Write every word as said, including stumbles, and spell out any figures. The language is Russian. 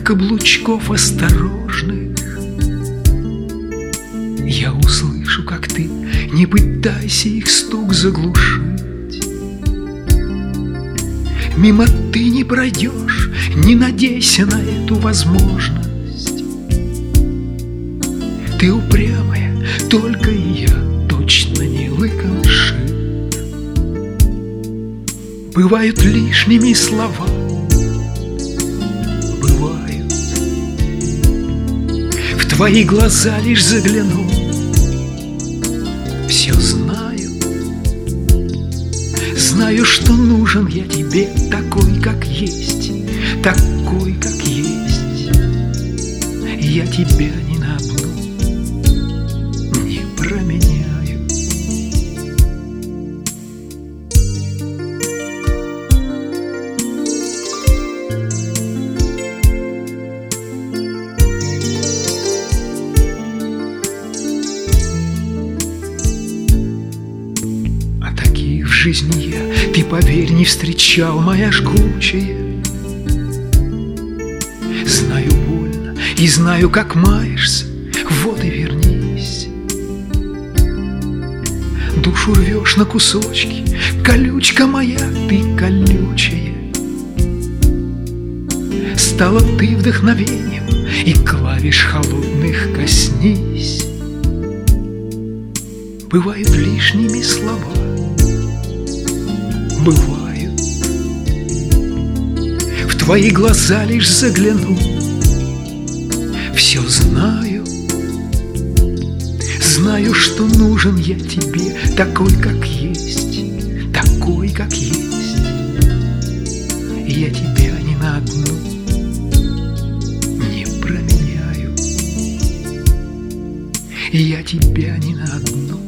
каблучков осторожных. Я услышу, как ты, не пытайся их стук заглушить. Мимо ты не пройдешь, не надейся на эту возможность. Ты упрямая, только и я точно не лыком шит. Бывают лишними слова, бывают. В твои глаза лишь загляну, все знаю. Знаю, что нужен я тебе такой, как есть, такой, как есть. Я тебя ни на одну не променяю. А таких в жизни я, ты поверь, не встречал, моя жгучая. Знаю, больно, и знаю, как маешься, вот и вернись. Душу рвешь на кусочки, колючка моя, ты колючая. Стала ты вдохновением, и клавиш холодных коснись. Бывают лишними слова, бывают. В твои глаза лишь загляну, все знаю. Знаю, что нужен я тебе такой, как есть, такой, как есть. Я тебя ни на одну не променяю. Я тебя ни на одну